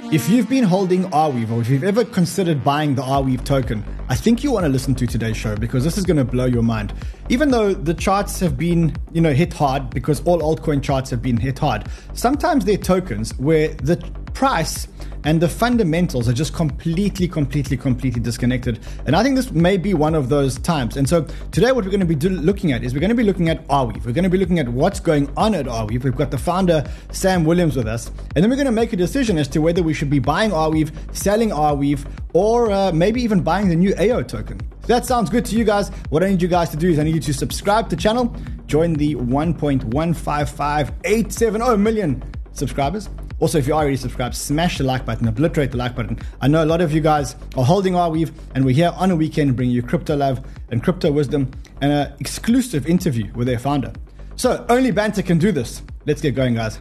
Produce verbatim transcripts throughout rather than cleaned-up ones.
If you've been holding Arweave, or if you've ever considered buying the Arweave token, I think you want to listen to today's show because this is going to blow your mind. Even though the charts have been, you know, hit hard because all altcoin charts have been hit hard, sometimes there are tokens where the price and the fundamentals are just completely, completely, completely disconnected. And I think this may be one of those times. And so today what we're going to be do- looking at is we're going to be looking at Arweave. We're going to be looking at what's going on at Arweave. We've got the founder, Sam Williams, with us. And then we're going to make a decision as to whether we should be buying Arweave, selling Arweave, or uh, maybe even buying the new A O token. If that sounds good to you guys, what I need you guys to do is I need you to subscribe to the channel, join the one point one five five eight seven zero million subscribers. Also, if you're already subscribed, smash the like button, obliterate the like button. I know a lot of you guys are holding Arweave, and we're here on a weekend bringing you crypto love and crypto wisdom and an exclusive interview with their founder. So only Banter can do this. Let's get going, guys.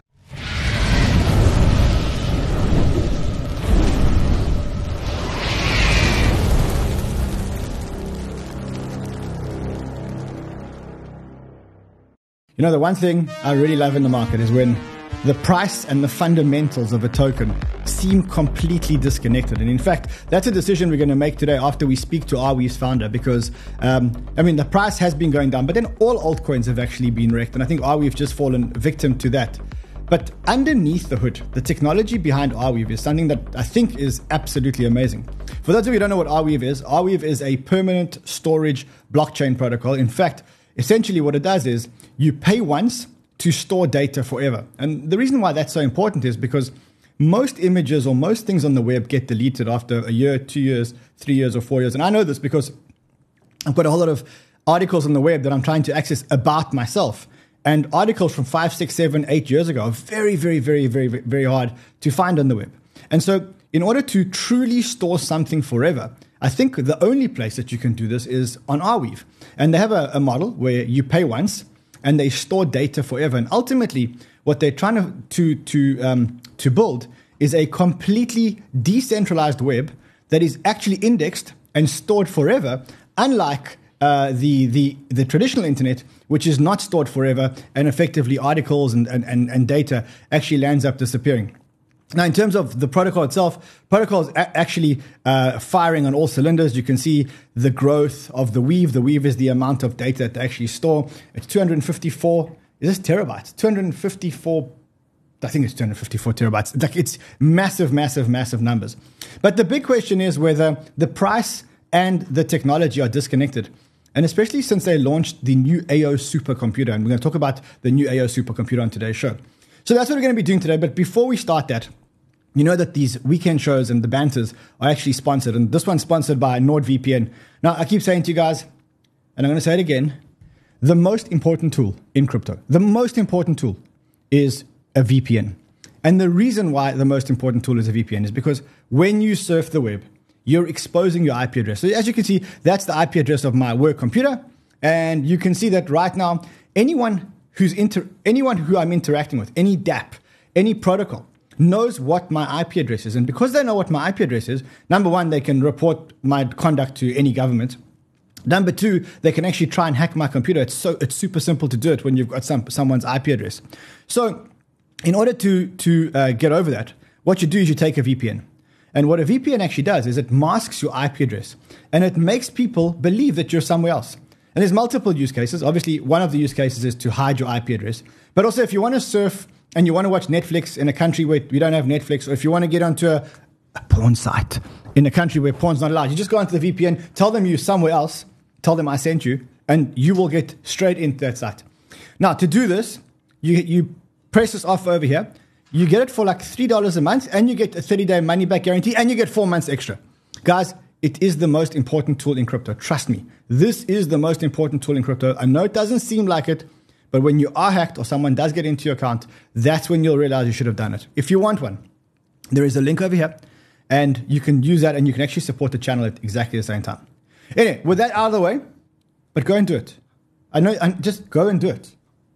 You know, the one thing I really love in the market is when the price and the fundamentals of a token seem completely disconnected. And in fact, that's a decision we're going to make today after we speak to Arweave's founder because, um, I mean, the price has been going down, but then all altcoins have actually been wrecked. And I think Arweave's just fallen victim to that. But underneath the hood, the technology behind Arweave is something that I think is absolutely amazing. For those of you who don't know what Arweave is, Arweave is a permanent storage blockchain protocol. In fact, essentially what it does is you pay once to store data forever. And the reason why that's so important is because most images or most things on the web get deleted after a year, two years, three years, or four years. And I know this because I've got a whole lot of articles on the web that I'm trying to access about myself. And articles from five, six, seven, eight years ago are very, very, very, very, very hard to find on the web. And so in order to truly store something forever, I think the only place that you can do this is on Arweave. And they have a, a model where you pay once, and they store data forever. And ultimately, what they're trying to to to, um, to build is a completely decentralized web that is actually indexed and stored forever, unlike uh, the, the the traditional internet, which is not stored forever, and effectively articles and, and, and, and data actually lands up disappearing. Now, in terms of the protocol itself, protocol is a- actually uh, firing on all cylinders. You can see the growth of the weave. The weave is the amount of data that they actually store. It's two hundred fifty-four, is this terabytes? two hundred fifty-four, I think it's two hundred fifty-four terabytes. It's, like it's massive, massive, massive numbers. But the big question is whether the price and the technology are disconnected. And especially since they launched the new A O supercomputer. And we're going to talk about the new A O supercomputer on today's show. So that's what we're going to be doing today. But before we start that, you know that these weekend shows and the banters are actually sponsored. And this one's sponsored by NordVPN. Now, I keep saying to you guys, and I'm going to say it again, the most important tool in crypto, the most important tool is a V P N. And the reason why the most important tool is a V P N is because when you surf the web, you're exposing your I P address. So as you can see, that's the I P address of my work computer. And you can see that right now, anyone who's inter- anyone who I'm interacting with, any dApp, any protocol, knows what my I P address is. And because they know what my I P address is, number one, they can report my conduct to any government. Number two, they can actually try and hack my computer. It's so it's super simple to do it when you've got some someone's I P address. So in order to, to uh, get over that, what you do is you take a V P N. And what a V P N actually does is it masks your I P address. And it makes people believe that you're somewhere else. And there's multiple use cases. Obviously, one of the use cases is to hide your I P address. But also, if you want to surf and you want to watch Netflix in a country where we don't have Netflix, or if you want to get onto a, a porn site in a country where porn's not allowed, you just go onto the V P N, tell them you're somewhere else, tell them I sent you, and you will get straight into that site. Now, to do this, you, you press this off over here. You get it for like three dollars a month, and you get a thirty-day money-back guarantee, and you get four months extra. Guys, it is the most important tool in crypto. Trust me. This is the most important tool in crypto. I know it doesn't seem like it, but when you are hacked or someone does get into your account, that's when you'll realize you should have done it. If you want one, there is a link over here, and you can use that, and you can actually support the channel at exactly the same time. Anyway, with that out of the way, but go and do it. I know, and just go and do it.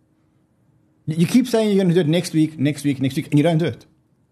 You keep saying you're going to do it next week, next week, next week, and you don't do it.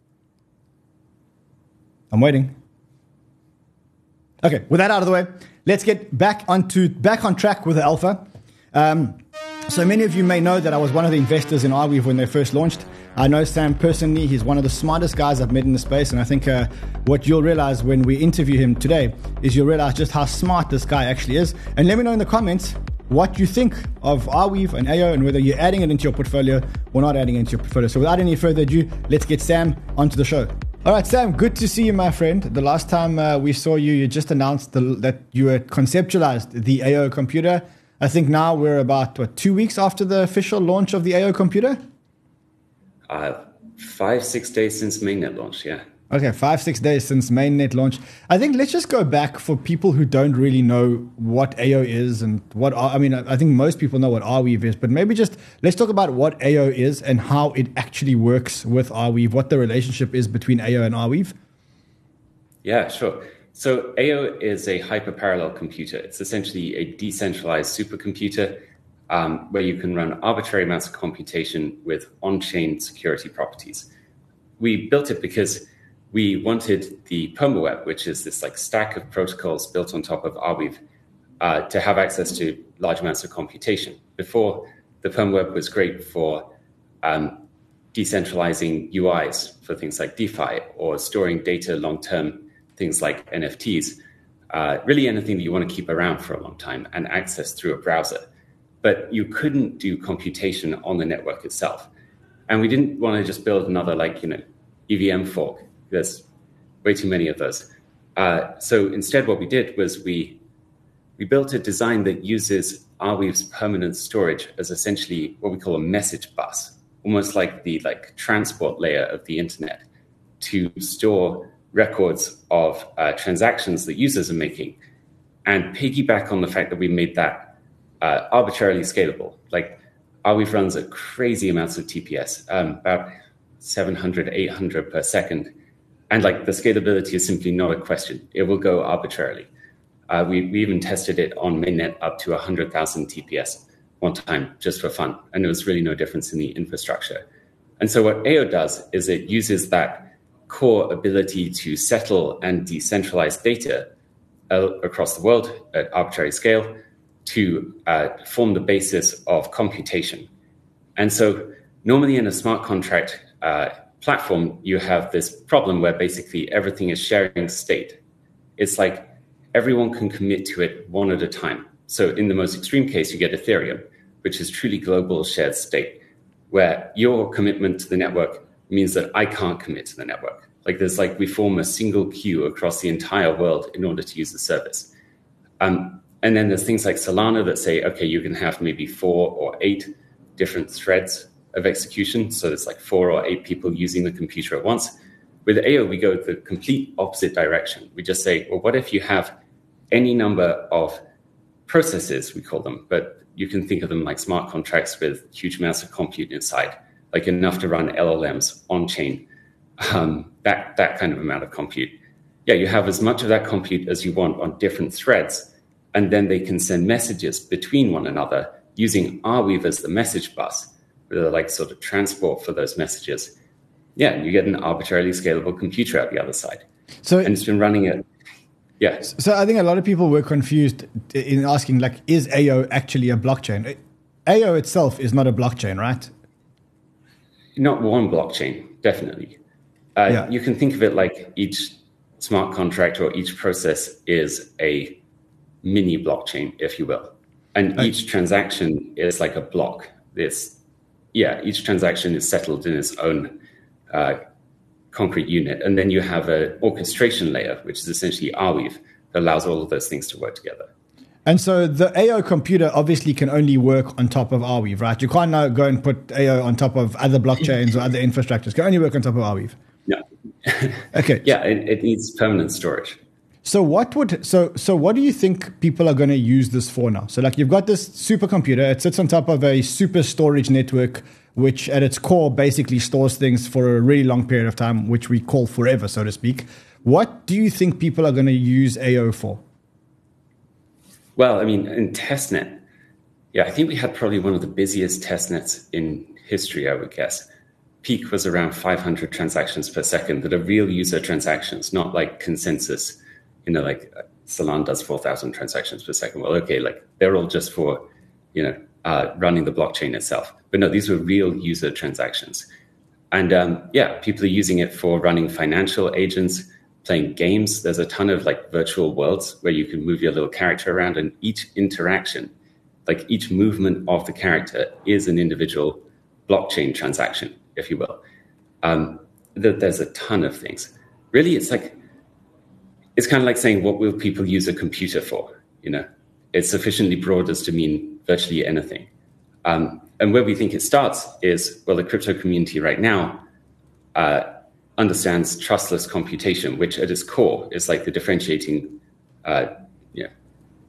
I'm waiting. Okay, with that out of the way, let's get back onto back on track with the alpha. Um, so many of you may know that I was one of the investors in Arweave when they first launched. I know Sam personally. He's one of the smartest guys I've met in the space. And I think uh, what you'll realize when we interview him today is you'll realize just how smart this guy actually is. And let me know in the comments what you think of Arweave and A O and whether you're adding it into your portfolio or not adding it into your portfolio. So without any further ado, let's get Sam onto the show. All right, Sam, good to see you, my friend. The last time uh, we saw you, you just announced the, that you had conceptualized the A O computer. I think now we're about, what, two weeks after the official launch of the A O computer? Uh, five, six days since mainnet launch, yeah. Okay, five, six days since mainnet launch. I think let's just go back for people who don't really know what A O is and what, I mean, I think most people know what Arweave is, but maybe just let's talk about what A O is and how it actually works with Arweave, what the relationship is between A O and Arweave. Yeah, sure. So A O is a hyperparallel computer. It's essentially a decentralized supercomputer um, where you can run arbitrary amounts of computation with on-chain security properties. We built it because we wanted the PermaWeb, which is this like stack of protocols built on top of Arweave, uh, to have access to large amounts of computation. Before, the PermaWeb was great for um, decentralizing U Is for things like DeFi or storing data long-term, things like N F Ts, uh, really anything that you want to keep around for a long time and access through a browser. But you couldn't do computation on the network itself. And we didn't want to just build another like, you know, E V M fork. There's way too many of those. Uh, so instead, what we did was we we built a design that uses Arweave's permanent storage as essentially what we call a message bus, almost like the like transport layer of the internet, to store records of uh, transactions that users are making, and piggyback on the fact that we made that uh, arbitrarily scalable. Like Arweave runs at crazy amounts of T P S, um, about seven hundred, eight hundred per second. And like the scalability is simply not a question. It will go arbitrarily. Uh, we, we even tested it on mainnet up to one hundred thousand T P S one time just for fun. And there was really no difference in the infrastructure. And so what A O does is it uses that core ability to settle and decentralize data uh, across the world at arbitrary scale to uh, form the basis of computation. And so normally in a smart contract uh, platform, you have this problem where basically everything is sharing state. It's like everyone can commit to it one at a time. So in the most extreme case, you get Ethereum, which is truly global shared state, where your commitment to the network means that I can't commit to the network. Like there's like we form a single queue across the entire world in order to use the service. Um, and then there's things like Solana that say, okay, you can have maybe four or eight different threads of execution. So there's like four or eight people using the computer at once. With A O, we go the complete opposite direction. We just say, well, what if you have any number of processes, we call them, but you can think of them like smart contracts with huge amounts of compute inside, like enough to run L L Ms on chain, um, that, that kind of amount of compute. Yeah, you have as much of that compute as you want on different threads, and then they can send messages between one another using Arweave as the message bus, the like sort of transport for those messages. Yeah, you get an arbitrarily scalable computer at the other side. So, and it's been running it. Yeah. So I think a lot of people were confused in asking, like, is A O actually a blockchain? A O itself is not a blockchain, right? Not one blockchain, definitely. Uh, yeah. You can think of it like each smart contract or each process is a mini blockchain, if you will. And okay. Each transaction is like a block. This Yeah, each transaction is settled in its own uh, concrete unit. And then you have an orchestration layer, which is essentially Arweave, that allows all of those things to work together. And so the A O computer obviously can only work on top of Arweave, right? You can't now go and put A O on top of other blockchains or other infrastructures. It can only work on top of Arweave. No. Okay. Yeah, it, it needs permanent storage. So what would so so what do you think people are going to use this for now? So like you've got this supercomputer, it sits on top of a super storage network, which at its core basically stores things for a really long period of time, which we call forever, so to speak. What do you think people are going to use A O for? Well, I mean, in testnet, yeah, I think we had probably one of the busiest testnets in history, I would guess. Peak was around five hundred transactions per second that are real user transactions, not like consensus. You know, like Solana does four thousand transactions per second. Well, okay, like they're all just for, you know, uh, running the blockchain itself. But no, these were real user transactions. And um, yeah, people are using it for running financial agents, playing games. There's a ton of like virtual worlds where you can move your little character around, and each interaction, like each movement of the character, is an individual blockchain transaction, if you will. Um, th- there's a ton of things. Really, it's like, it's kind of like saying, what will people use a computer for? You know, it's sufficiently broad as to mean virtually anything. Um, and where we think it starts is, well, the crypto community right now uh, understands trustless computation, which at its core is like the differentiating uh, you know,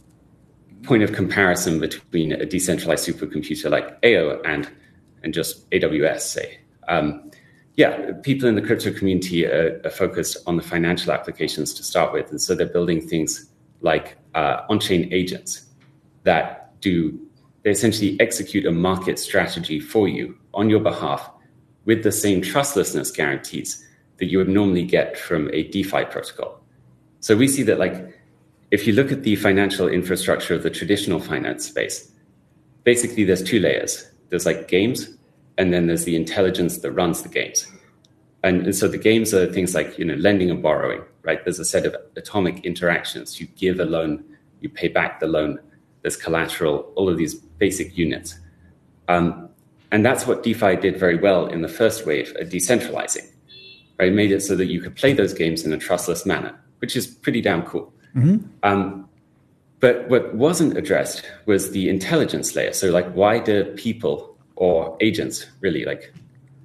point of comparison between a decentralized supercomputer like A O and, and just A W S, say. Um, yeah, people in the crypto community are, are focused on the financial applications to start with. And so they're building things like uh, on-chain agents that do they essentially execute a market strategy for you on your behalf with the same trustlessness guarantees that you would normally get from a DeFi protocol. So we see that, like, if you look at the financial infrastructure of the traditional finance space, basically there's two layers. There's like games, and then there's the intelligence that runs the games. And, and so the games are things like, you know, lending and borrowing, right? There's a set of atomic interactions. You give a loan, you pay back the loan, there's collateral, all of these basic units. Um, and that's what DeFi did very well in the first wave of decentralizing, right? It made it so that you could play those games in a trustless manner, which is pretty damn cool. Mm-hmm. Um, but what wasn't addressed was the intelligence layer. So like, why do people or agents, really like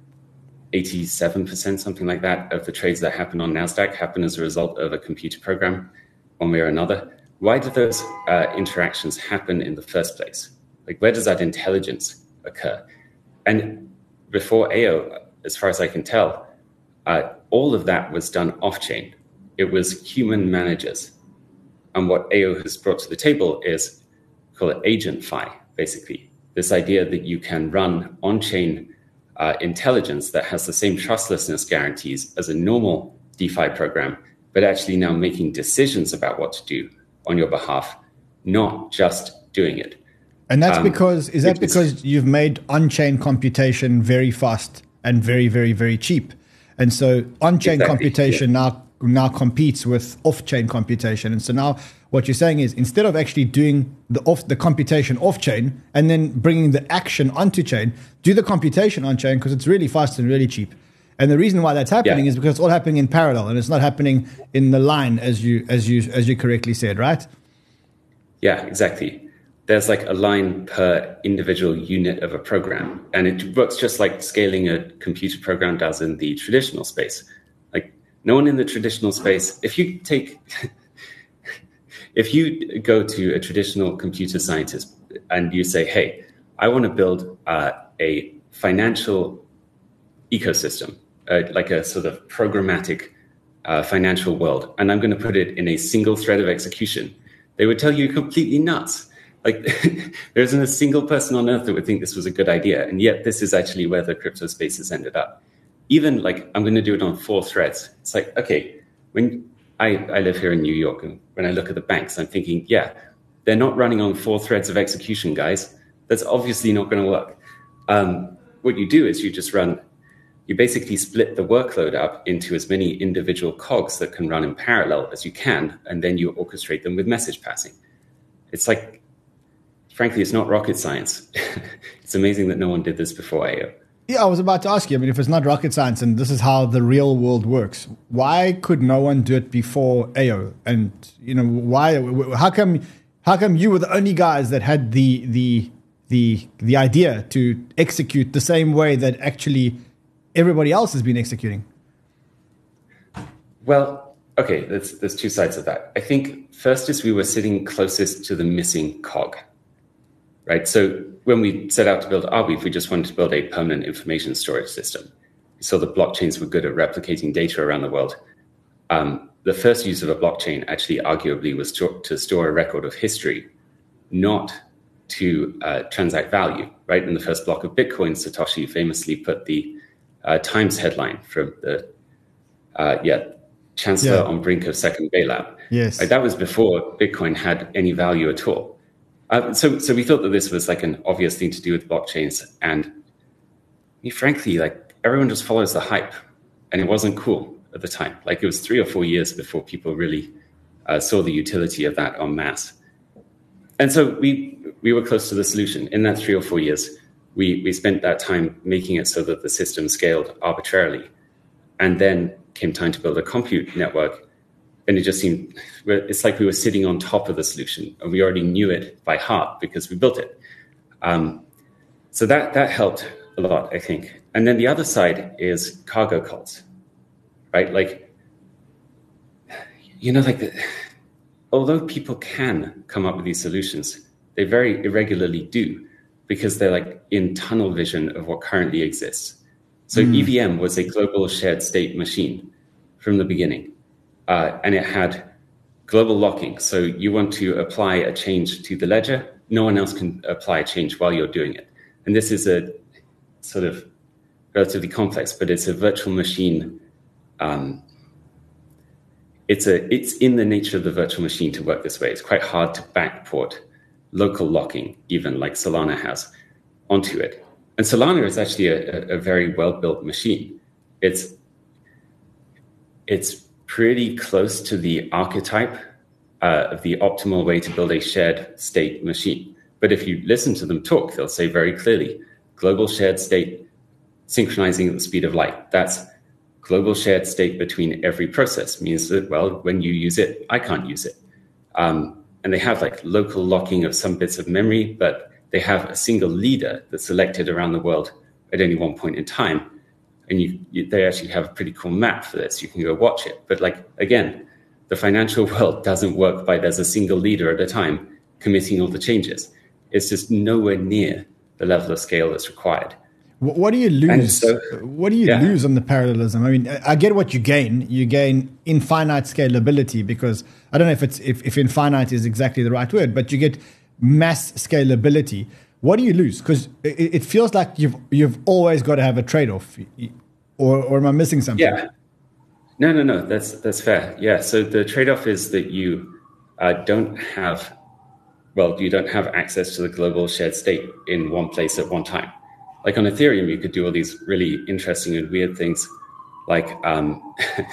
eighty-seven percent, something like that, of the trades that happen on NASDAQ happen as a result of a computer program, one way or another? Why do those uh, interactions happen in the first place? Like, where does that intelligence occur? And before A O, as far as I can tell, uh, all of that was done off-chain. It was human managers. And what A O has brought to the table is, call it agent-fi, basically. This idea that you can run on-chain uh, intelligence that has the same trustlessness guarantees as a normal DeFi program, but actually now making decisions about what to do on your behalf, not just doing it. And that's um, because, is that because you've made on-chain computation very fast and very, very, very cheap? And so on-chain exactly, computation yeah. now now competes with off-chain computation. And so now what you're saying is, instead of actually doing the off the computation off-chain and then bringing the action onto chain, do the computation on-chain because it's really fast and really cheap. And the reason why that's happening yeah. is because it's all happening in parallel, and it's not happening in the line, as you as you as you correctly said, right? Yeah, exactly. There's like a line per individual unit of a program, and it works just like scaling a computer program does in the traditional space. Like, no one in the traditional space, if you take, if you go to a traditional computer scientist and you say, hey, I want to build uh, a financial ecosystem, Uh, like a sort of programmatic uh, financial world, and I'm going to put it in a single thread of execution, they would tell you you're completely nuts. Like, there isn't a single person on earth that would think this was a good idea, and yet this is actually where the crypto space has ended up. Even like, I'm going to do it on four threads. It's like, okay, when I, I live here in New York, and when I look at the banks, I'm thinking, yeah, they're not running on four threads of execution, guys. That's obviously not going to work. Um, what you do is you just run You basically split the workload up into as many individual cogs that can run in parallel as you can, and then you orchestrate them with message passing. It's like, frankly, it's not rocket science. It's amazing that no one did this before A O. Yeah, I was about to ask you, I mean, if it's not rocket science and this is how the real world works, why could no one do it before A O? And, you know, why, how come, how come you were the only guys that had the, the, the, the idea to execute the same way that actually everybody else has been executing? Well, okay, there's, there's two sides of that. I think first is we were sitting closest to the missing cog, right? So when we set out to build Arweave, we just wanted to build a permanent information storage system. We saw that blockchains were good at replicating data around the world. Um, the first use of a blockchain actually arguably was to, to store a record of history, not to uh, transact value, right? In the first block of Bitcoin, Satoshi famously put the Uh, Times headline from the uh, yeah chancellor yeah. on brink of second bailout. Yes, right, that was before Bitcoin had any value at all. Uh, so, so we thought that this was like an obvious thing to do with blockchains, and I mean, frankly, like everyone just follows the hype, and it wasn't cool at the time. Like it was three or four years before people really uh, saw the utility of that en masse. And so we we were close to the solution. In that three or four years, we we spent that time making it so that the system scaled arbitrarily. And then came time to build a compute network. And it just seemed, it's like we were sitting on top of the solution, and we already knew it by heart because we built it. Um, so that that helped a lot, I think. And then the other side is cargo cults, right? Like, you know, like the, although people can come up with these solutions, they very irregularly do because they're like in tunnel vision of what currently exists. So mm. E V M was a global shared state machine from the beginning, uh, and it had global locking. So you want to apply a change to the ledger, no one else can apply a change while you're doing it. And this is a sort of relatively complex, but it's a virtual machine. Um, it's a it's in the nature of the virtual machine to work this way. It's quite hard to backport local locking, even like Solana has, onto it. And Solana is actually a, a very well-built machine. It's it's pretty close to the archetype uh, of the optimal way to build a shared state machine. But if you listen to them talk, they'll say very clearly, global shared state synchronizing at the speed of light. That's global shared state between every process. Means that, well, when you use it, I can't use it. Um, and they have like local locking of some bits of memory, but they have a single leader that's selected around the world at any one point in time. And you, you, they actually have a pretty cool map for this. You can go watch it. But like, again, the financial world doesn't work by there's a single leader at a time committing all the changes. It's just nowhere near the level of scale that's required. What do you lose? So, what do you yeah. lose on the parallelism? I mean, I get what you gain. You gain infinite scalability because I don't know if it's if, if infinite is exactly the right word, but you get mass scalability. What do you lose? Because it, it feels like you've you've always got to have a trade-off, or or am I missing something? Yeah, no, no, no. That's that's fair. Yeah. So the trade-off is that you uh, don't have, well, you don't have access to the global shared state in one place at one time. Like on Ethereum, you could do all these really interesting and weird things, like um,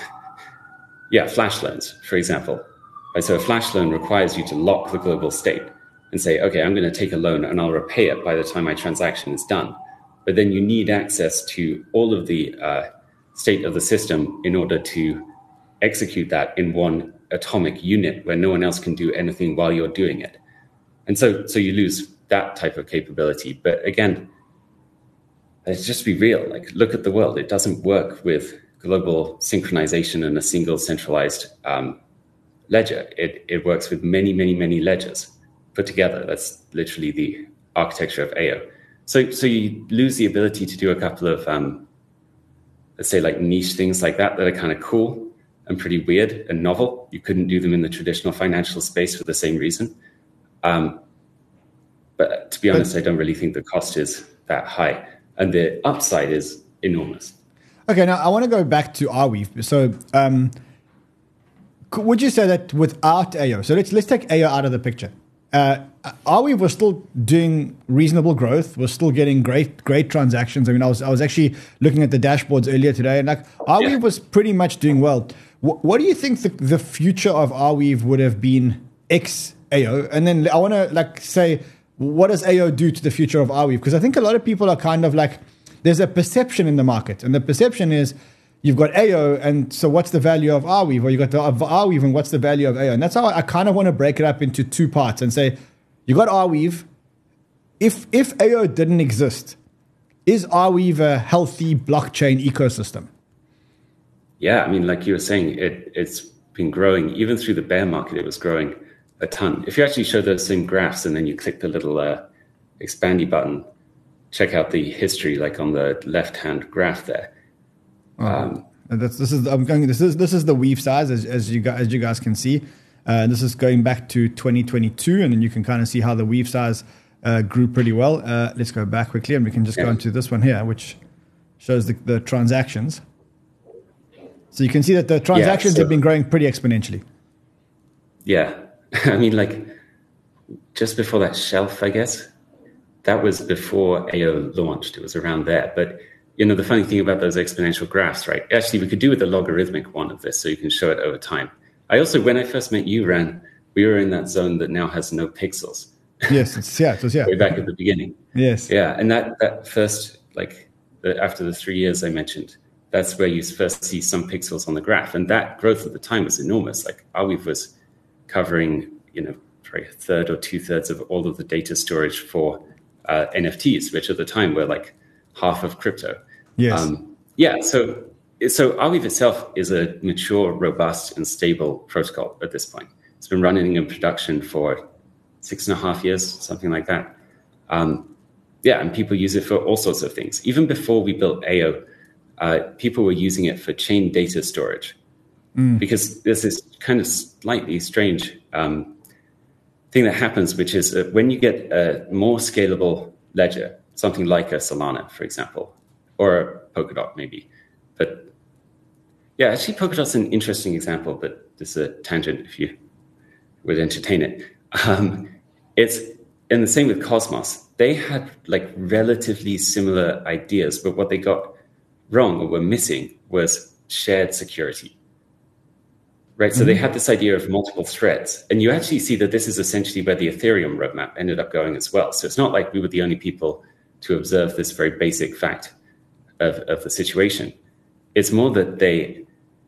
yeah, flash loans, for example. Right, so a flash loan requires you to lock the global state and say, okay, I'm going to take a loan and I'll repay it by the time my transaction is done. But then you need access to all of the uh, state of the system in order to execute that in one atomic unit where no one else can do anything while you're doing it. And so, so you lose that type of capability. But again, let's just be real. Like, look at the world. It doesn't work with global synchronization and a single centralized um, ledger. It, it works with many, many, many ledgers put together. That's literally the architecture of A O. So, so you lose the ability to do a couple of, um, let's say, like niche things like that that are kind of cool and pretty weird and novel. You couldn't do them in the traditional financial space for the same reason. Um, but to be honest, I don't really think the cost is that high. And the upside is enormous. Okay, now I want to go back to Arweave. So um, would you say that without A O, so let's let's take A O out of the picture. Uh, Arweave was still doing reasonable growth, was still getting great great transactions. I mean, I was I was actually looking at the dashboards earlier today, and like Arweave yeah. was pretty much doing well. W- what do you think the, the future of Arweave would have been ex A O? And then I want to like say, what does A O do to the future of Arweave? Because I think a lot of people are kind of like, there's a perception in the market, and the perception is you've got A O, and so what's the value of Arweave? Or you've got the Arweave, and what's the value of A O? And that's how I, I kind of want to break it up into two parts and say, you got Arweave. If if A O didn't exist, is Arweave a healthy blockchain ecosystem? Yeah, I mean, like you were saying, it it's been growing even through the bear market. It was growing a ton. If you actually show those same graphs and then you click the little uh, expandy button, check out the history, like on the left-hand graph there. Oh, um, that's, this is I'm going. This is this is the Weave size, as, as you guys, as you guys can see. Uh, this is going back to twenty twenty-two, and then you can kind of see how the Weave size uh, grew pretty well. Uh, let's go back quickly, and we can just yeah. go into this one here, which shows the, the transactions. So you can see that the transactions yeah, so, have been growing pretty exponentially. Yeah. I mean, like, just before that shelf, I guess, that was before A O launched. It was around there. But you know, the funny thing about those exponential graphs, right? Actually, we could do with a logarithmic one of this, so you can show it over time. I also, when I first met you, Ran, we were in that zone that now has no pixels. Yes, it's, yeah, it was, yeah. Way back at the beginning. Yes. Yeah, and that, that first, like, the, after the three years I mentioned, that's where you first see some pixels on the graph. And that growth at the time was enormous. Like, Arweave was covering, you know, probably a third or two-thirds of all of the data storage for uh, N F Ts, which at the time were like half of crypto. Yes. Um, yeah, so so Arweave itself is a mature, robust, and stable protocol at this point. It's been running in production for six and a half years, something like that. Um, yeah, and people use it for all sorts of things. Even before we built A O, uh, people were using it for chain data storage mm. because there's this kind of slightly strange um, thing that happens, which is uh, when you get a more scalable ledger, something like a Solana, for example, or a Polkadot maybe. But yeah, actually Polkadot's an interesting example, but this is a tangent if you would entertain it. Um, it's and the same with Cosmos. They had like relatively similar ideas, but what they got wrong or were missing was shared security. Right. So mm-hmm. they had this idea of multiple threads. And you actually see that this is essentially where the Ethereum roadmap ended up going as well. So it's not like we were the only people to observe this very basic fact of, of the situation. It's more that they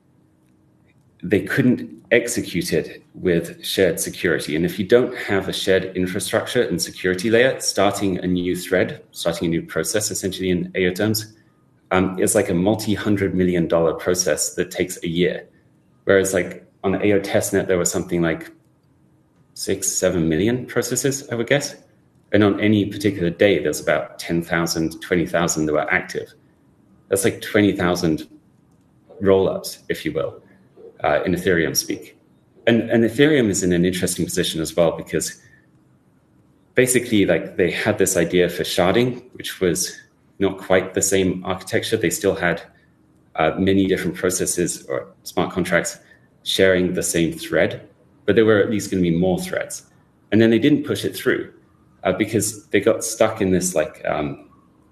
they couldn't execute it with shared security. And if you don't have a shared infrastructure and security layer, starting a new thread, starting a new process, essentially in A O terms, um, is like a multi-hundred million dollar process that takes a year. Whereas like on the A O testnet, there was something like six, seven million processes, I would guess. And on any particular day, there's about ten thousand, twenty thousand that were active. That's like twenty thousand roll-ups, if you will, uh, in Ethereum speak. And, and Ethereum is in an interesting position as well, because basically like they had this idea for sharding, which was not quite the same architecture. They still had uh, many different processes or smart contracts sharing the same thread, but there were at least going to be more threads. And then they didn't push it through uh, because they got stuck in this, like, um,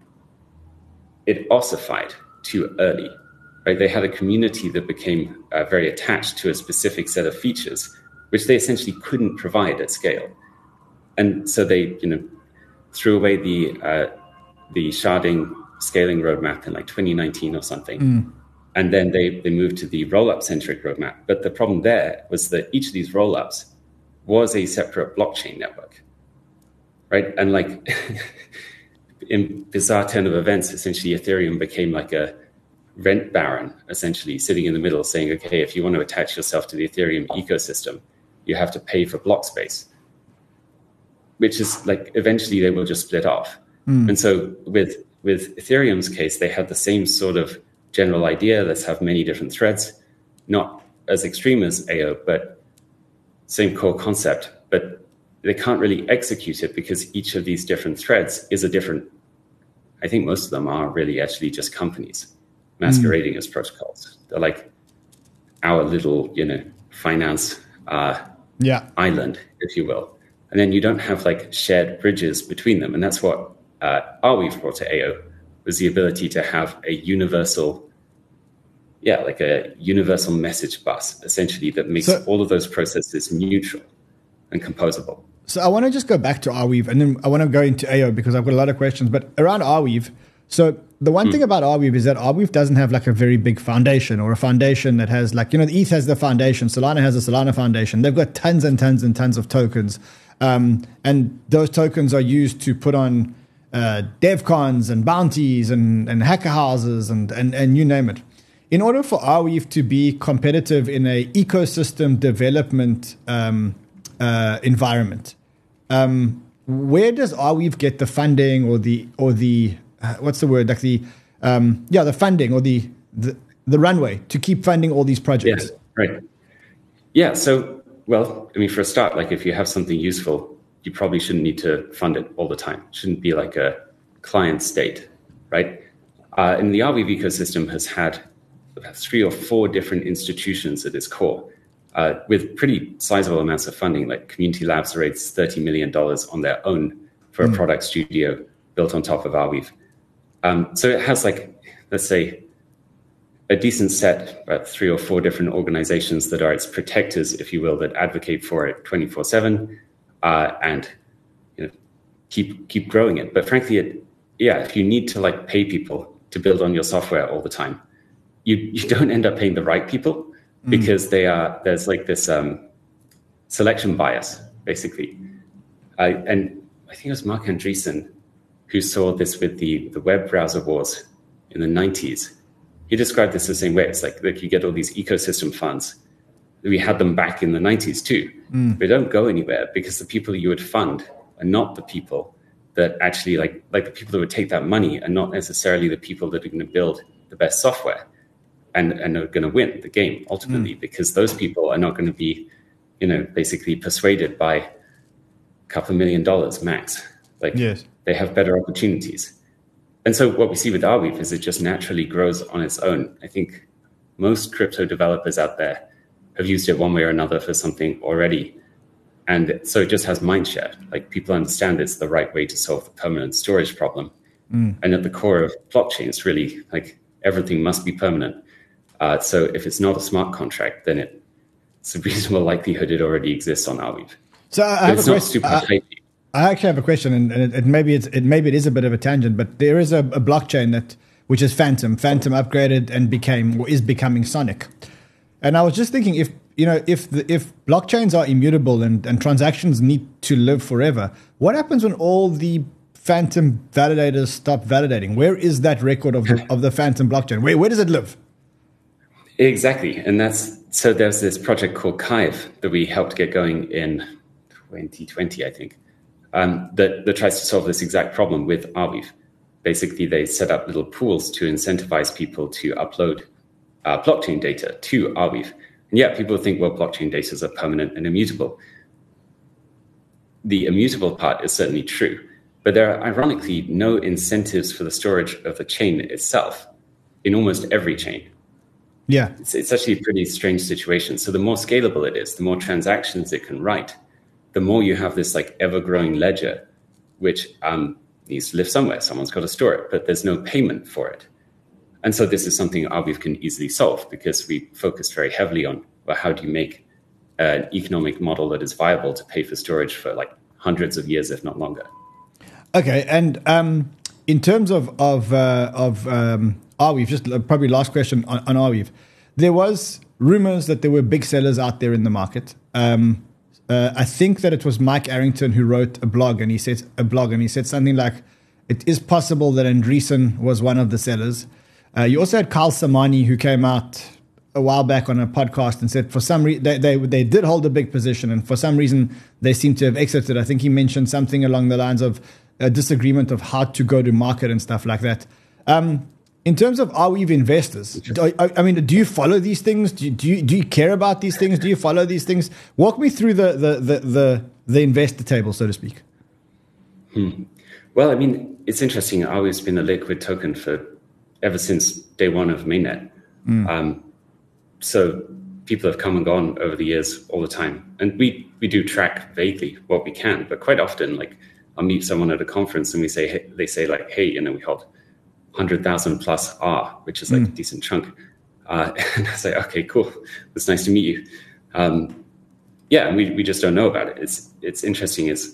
it ossified too early, right? They had a community that became uh, very attached to a specific set of features, which they essentially couldn't provide at scale. And so they, you know, threw away the uh, the sharding scaling roadmap in like twenty nineteen or something. Mm. And then they, they moved to the rollup centric roadmap. But the problem there was that each of these rollups was a separate blockchain network, right? And like in bizarre turn of events, essentially Ethereum became like a rent baron, essentially sitting in the middle saying, okay, if you want to attach yourself to the Ethereum ecosystem, you have to pay for block space, which is like, eventually they will just split off. Mm. And so with, with Ethereum's case, they had the same sort of general idea. Let's have many different threads, not as extreme as A O, but same core concept, but they can't really execute it because each of these different threads is a different, I think most of them are really actually just companies masquerading mm. as protocols. They're like our little, you know, finance uh, yeah. island, if you will. And then you don't have like shared bridges between them. And that's what uh, Arweave brought to A O, was the ability to have a universal, yeah, like a universal message bus, essentially, that makes so, all of those processes neutral and composable. So I want to just go back to Arweave, and then I want to go into A O because I've got a lot of questions. But around Arweave, so the one mm. thing about Arweave is that Arweave doesn't have like a very big foundation, or a foundation that has like, you know, the E T H has the foundation, Solana has a Solana foundation. They've got tons and tons and tons of tokens. Um, and those tokens are used to put on uh, DevCons and bounties and, and hacker houses and, and, and you name it. In order for Arweave to be competitive in a ecosystem development um, uh, environment, um, where does Arweave get the funding or the or the uh, what's the word like the um, yeah the funding or the, the the runway to keep funding all these projects? Yeah, right. Yeah. So, well, I mean, for a start, like if you have something useful, you probably shouldn't need to fund it all the time. It shouldn't be like a client state, right? Uh, and the Arweave ecosystem has had about three or four different institutions at its core, uh, with pretty sizable amounts of funding. Like Community Labs raised thirty million dollars on their own for a mm. product studio built on top of Arweave. Um, so it has like let's say, a decent set, about three or four different organizations that are its protectors, if you will, that advocate for it twenty-four seven, uh, and you know, keep keep growing it. But frankly, it, yeah, if you need to like pay people to build on your software all the time, you you don't end up paying the right people because mm. they are there's like this um, selection bias, basically. Uh, and I think it was Marc Andreessen who saw this with the, the web browser wars in the nineties. He described this the same way. It's like, like you get all these ecosystem funds. We had them back in the nineties too. Mm. They don't go anywhere because the people you would fund are not the people that actually like, like the people that would take that money are not necessarily the people that are going to build the best software and, and are going to win the game ultimately, mm. because those people are not going to be, you know, basically persuaded by a couple of million dollars max. Like yes. They have better opportunities. And so what we see with Arweave is it just naturally grows on its own. I think most crypto developers out there have used it one way or another for something already. And so it just has mindshare. Like people understand it's the right way to solve the permanent storage problem. Mm. And at the core of blockchains, really, like everything must be permanent. Uh, so if it's not a smart contract, then it, it's a reasonable likelihood it already exists on Arweave. So I but have it's a not question. super Uh, hypey. I actually have a question, and, and it, it maybe it's it maybe it is a bit of a tangent, but there is a, a blockchain that which is Phantom. Phantom upgraded and became or is becoming Sonic. And I was just thinking, if you know, if the, if blockchains are immutable and, and transactions need to live forever, what happens when all the Phantom validators stop validating? Where is that record of the, of the Phantom blockchain? Where where does it live? Exactly, and that's so. There's this project called Kive that we helped get going in twenty twenty, I think. Um, that, that tries to solve this exact problem with Arweave. Basically, they set up little pools to incentivize people to upload uh, blockchain data to Arweave. And yeah, people think, well, blockchain data are permanent and immutable. The immutable part is certainly true, but there are ironically no incentives for the storage of the chain itself in almost every chain. Yeah, It's, it's actually a pretty strange situation. So the more scalable it is, the more transactions it can write, the more you have this like ever-growing ledger, which um, needs to live somewhere. Someone's got to store it, but there's no payment for it. And so this is something Arweave can easily solve because we focused very heavily on, well, how do you make an economic model that is viable to pay for storage for like hundreds of years, if not longer. Okay, and um, in terms of of uh, of um, Arweave, just probably last question on, on Arweave, there was rumors that there were big sellers out there in the market. Um, Uh, I think that it was Mike Arrington who wrote a blog, and he said a blog, and he said something like, "It is possible that Andreessen was one of the sellers." Uh, you also had Kyle Samani, who came out a while back on a podcast and said for some reason they, they they did hold a big position, and for some reason they seem to have exited. I think he mentioned something along the lines of a disagreement of how to go to market and stuff like that. Um, In terms of Arweave investors, I, I mean, do you follow these things? Do you, do you do you care about these things? Do you follow these things? Walk me through the the the the, the investor table, so to speak. Hmm. Well, I mean, it's interesting. Arweave's been a liquid token for ever since day one of mainnet. Mm. Um, so people have come and gone over the years all the time, and we we do track vaguely what we can, but quite often, like I'll meet someone at a conference and we say, hey, they say like, hey, you know, we hold one hundred thousand plus R, which is like mm. a decent chunk. Uh, and I say, okay, cool. It's nice to meet you. Um, yeah, and we, we just don't know about it. It's it's interesting. It's,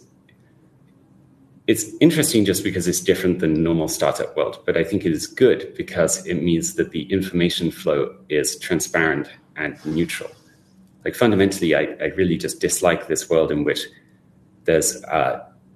it's interesting just because it's different than the normal startup world. But I think it is good because it means that the information flow is transparent and neutral. Like fundamentally, I, I really just dislike this world in which there's, uh,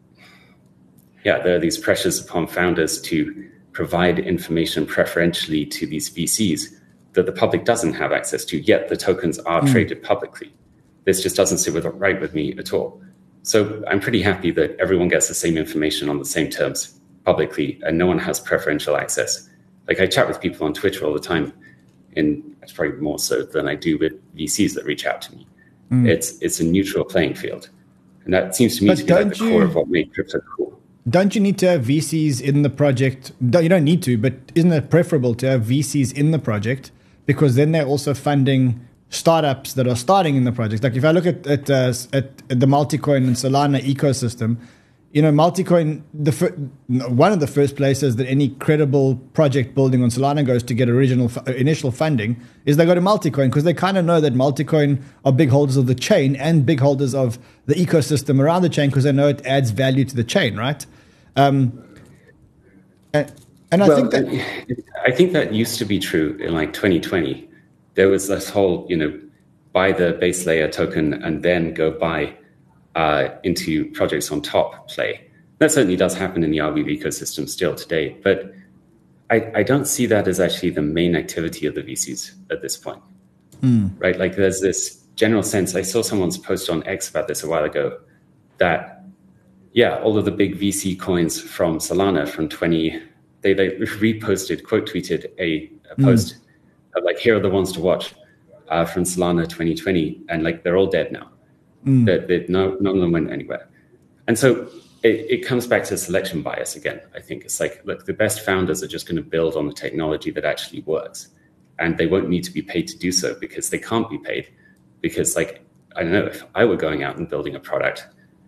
yeah, there are these pressures upon founders to provide information preferentially to these V Cs that the public doesn't have access to, yet the tokens are mm. traded publicly. This just doesn't sit with, right with me at all. So I'm pretty happy that everyone gets the same information on the same terms publicly, and no one has preferential access. Like I chat with people on Twitter all the time, and it's probably more so than I do with V Cs that reach out to me. Mm. It's it's a neutral playing field. And that seems to me but to be like the you... core of what made crypto cool. Don't you need to have V Cs in the project? You don't need to, but isn't it preferable to have V Cs in the project? Because then they're also funding startups that are starting in the project. Like if I look at at, uh, at, at the Multicoin and Solana ecosystem, you know, Multicoin, the fir- one of the first places that any credible project building on Solana goes to get original fu- initial funding is they go to Multicoin, because they kind of know that Multicoin are big holders of the chain and big holders of the ecosystem around the chain, because they know it adds value to the chain, right? Um, and, and I well, think that I think that used to be true in like twenty twenty. There was this whole, you know, buy the base layer token and then go buy uh, into projects on top play. That certainly does happen in the Arweave ecosystem still today, but I, I don't see that as actually the main activity of the V Cs at this point, mm. right? Like there's this general sense, I saw someone's post on X about this a while ago, that, yeah, all of the big V C coins from Solana from twenty, they, they reposted, quote tweeted a, a post mm. of like, here are the ones to watch uh, from Solana twenty twenty, and like they're all dead now. Mm. That that no, none of them went anywhere. And so it, it comes back to selection bias again. I think it's like, look, the best founders are just going to build on the technology that actually works, and they won't need to be paid to do so, because they can't be paid. Because like, I don't know, if I were going out and building a product,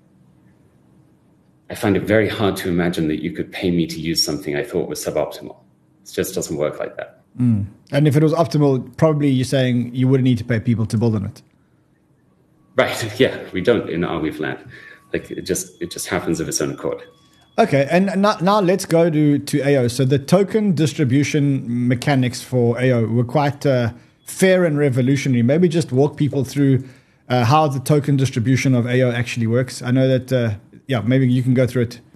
I find it very hard to imagine that you could pay me to use something I thought was suboptimal. It just doesn't work like that. Mm. And if it was optimal, probably you're saying you wouldn't need to pay people to build on it. Right. Yeah, we don't in Arweave land. Like it just it just happens of its own accord. Okay, and now, now let's go to, to A O. So the token distribution mechanics for A O were quite uh, fair and revolutionary. Maybe just walk people through uh, how the token distribution of A O actually works. I know that, uh, yeah, maybe you can go through it.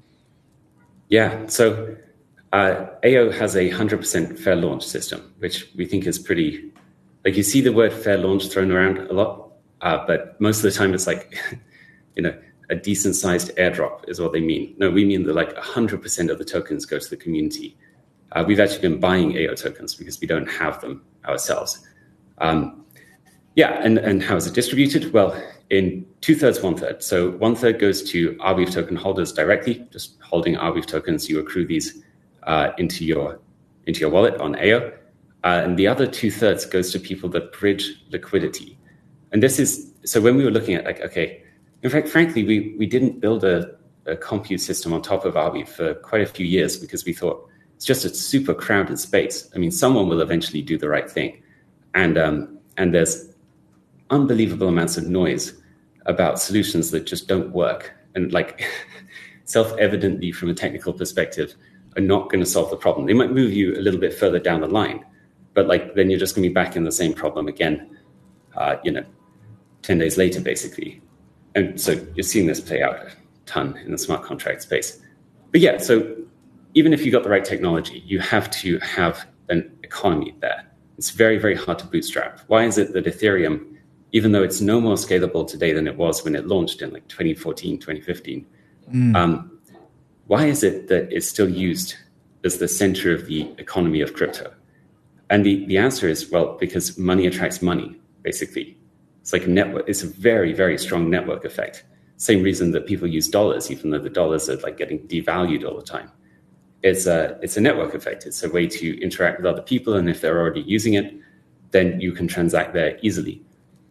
Yeah, so uh, A O has a one hundred percent fair launch system, which we think is pretty, like you see the word fair launch thrown around a lot. Uh, but most of the time it's like, you know, a decent sized airdrop is what they mean. No, we mean that like one hundred percent of the tokens go to the community. Uh, we've actually been buying A O tokens because we don't have them ourselves. Um, yeah, and, and how is it distributed? Well, in two thirds, one third. So one third goes to Arweave token holders directly, just holding Arweave tokens. You accrue these uh, into your into your wallet on A O. Uh, and the other two thirds goes to people that bridge liquidity. And this is, so when we were looking at like, okay, in fact, frankly, we, we didn't build a, a compute system on top of Arweave for quite a few years because we thought it's just a super crowded space. I mean, someone will eventually do the right thing. And, um, and there's unbelievable amounts of noise about solutions that just don't work. And like self-evidently from a technical perspective are not going to solve the problem. They might move you a little bit further down the line, but like then you're just going to be back in the same problem again, uh, you know, ten days later, basically. And so you're seeing this play out a ton in the smart contract space. But yeah, so even if you got the right technology, you have to have an economy there. It's very, very hard to bootstrap. Why is it that Ethereum, even though it's no more scalable today than it was when it launched in like twenty fourteen, twenty fifteen, mm. um, why is it that it's still used as the center of the economy of crypto? And the, the answer is, well, because money attracts money, basically. It's like a network. It's a very, very strong network effect. Same reason that people use dollars, even though the dollars are like getting devalued all the time. It's a, it's a network effect. It's a way to interact with other people. And if they're already using it, then you can transact there easily.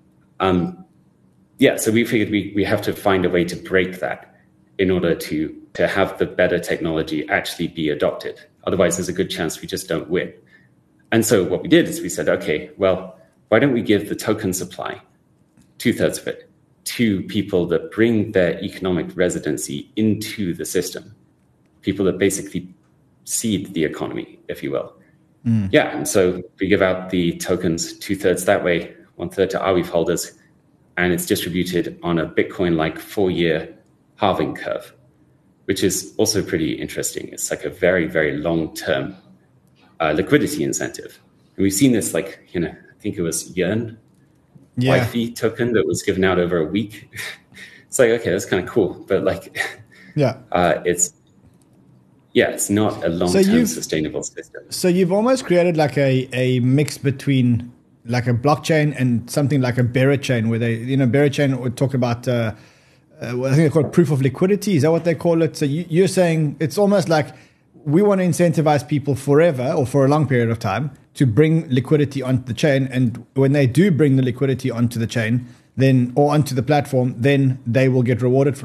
Um, yeah, so we figured we, we have to find a way to break that in order to, to have the better technology actually be adopted. Otherwise, there's a good chance we just don't win. And so what we did is we said, okay, well, why don't we give the token supply, two-thirds of it, to people that bring their economic residency into the system, people that basically seed the economy, if you will. Mm. Yeah, and so we give out the tokens two-thirds that way, one-third to Arweave holders, and it's distributed on a Bitcoin-like four-year halving curve, which is also pretty interesting. It's like a very, very long-term uh, liquidity incentive. And we've seen this like, you know, I think it was Yearn, yeah. Wi-Fi token that was given out over a week. It's like, okay, that's kind of cool. But like, yeah, uh, it's, yeah, it's not a long-term so sustainable system. So you've almost created like a, a mix between like a blockchain and something like a bearer chain where they, you know, bearer chain would talk about, uh, uh, I think they call it proof of liquidity. Is that what they call it? So you, you're saying it's almost like we want to incentivize people forever or for a long period of time to bring liquidity onto the chain. And when they do bring the liquidity onto the chain, then, or onto the platform, then they will get rewarded for it.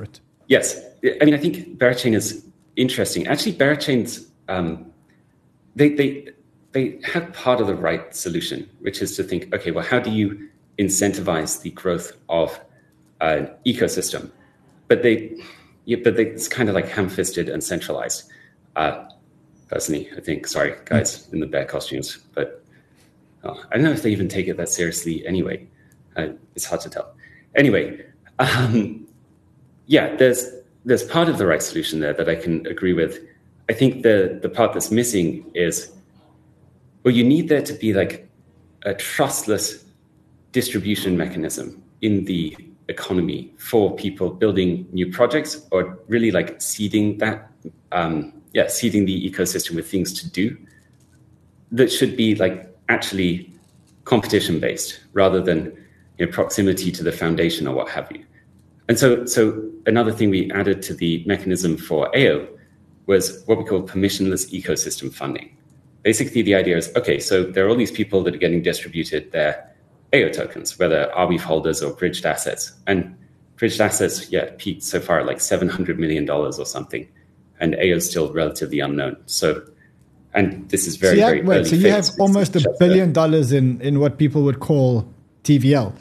Yes. I mean, I think Berachain is interesting. Actually, Berachain's, um, they, they, they had part of the right solution, which is to think, okay, well, how do you incentivize the growth of an ecosystem? But they, yeah, but they, it's kind of like ham-fisted and centralized. Uh, personally, I think, sorry, guys in the bear costumes, but oh, I don't know if they even take it that seriously anyway. Uh, it's hard to tell. Anyway, um, yeah, there's there's part of the right solution there that I can agree with. I think the the part that's missing is, well, you need there to be like a trustless distribution mechanism in the economy for people building new projects, or really like seeding that, um, yeah, seeding the ecosystem with things to do that should be like actually competition based rather than, you know, proximity to the foundation or what have you. And so, so another thing we added to the mechanism for A O was what we call permissionless ecosystem funding. Basically, the idea is, okay, so there are all these people that are getting distributed their A O tokens, whether Arweave holders or bridged assets. And bridged assets, yeah, peaked so far at like seven hundred million dollars or something. And A O is still relatively unknown. So, and this is very, so have, very wait, early So you phase. have almost a billion dollars in, in what people would call T V L.